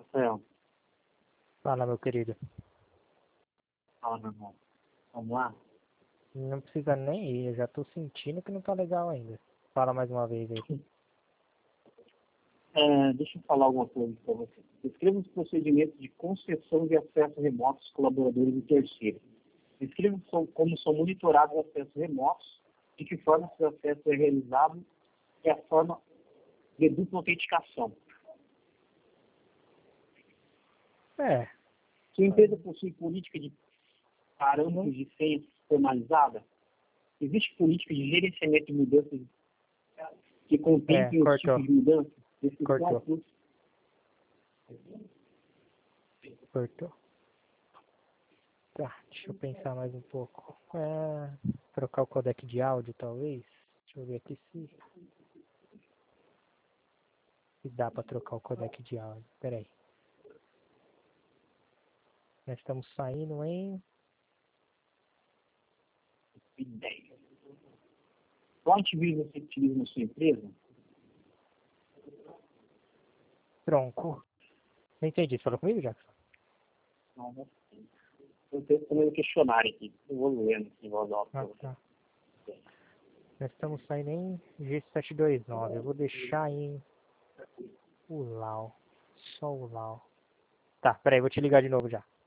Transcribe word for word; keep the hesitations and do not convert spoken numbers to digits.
Rafael. Fala, meu querido. Fala, meu irmão. Vamos lá? Não precisa nem ir, eu já tô sentindo que não tá legal ainda. Fala mais uma vez aí. É, deixa eu falar alguma coisa para você. Descreva os procedimentos de concessão de acesso remotos aos colaboradores e terceiros. Descreva como são monitorados os acessos remotos, de que forma esse acesso é realizado e a forma de dupla autenticação. É. Sua empresa possui política de parâmetros de senha formalizada? Existe política de gerenciamento de mudanças que contemplem É, os tipos de mudança? Cortou. Cortou. Tá, deixa eu pensar mais um pouco. É, trocar o codec de áudio, talvez. Deixa eu ver aqui se... Se dá pra trocar o codec de áudio. Pera aí. Nós estamos saindo em... Ideia. Qual antivírus você utiliza na sua empresa? Tronco. Não entendi. Você falou comigo, Jackson? Não, não sei. Eu tenho também um questionário aqui. Eu vou lendo aqui em voz alta. Ah, tá. Nós estamos saindo em G sete dois nove. Eu vou deixar em... O Lau. Só o Lau. Tá, peraí, vou te ligar de novo já.